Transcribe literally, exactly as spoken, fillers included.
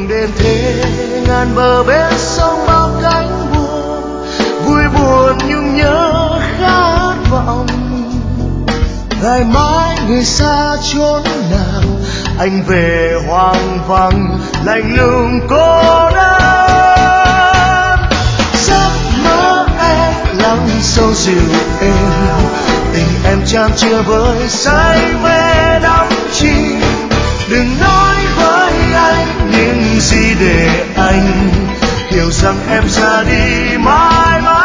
đêm thế ngàn bờ bên sông bao cánh buồm, vui buồn nhung nhớ khát vọng. Ngày mai người xa chốn nào, anh về hoang vắng lạnh lùng cô đơn. Giấc mơ em lắng sâu dịu êm, tình em chan chứa với say mê đắm chìm. Đừng nói với anh những gì để anh hiểu rằng em ra đi mãi mãi.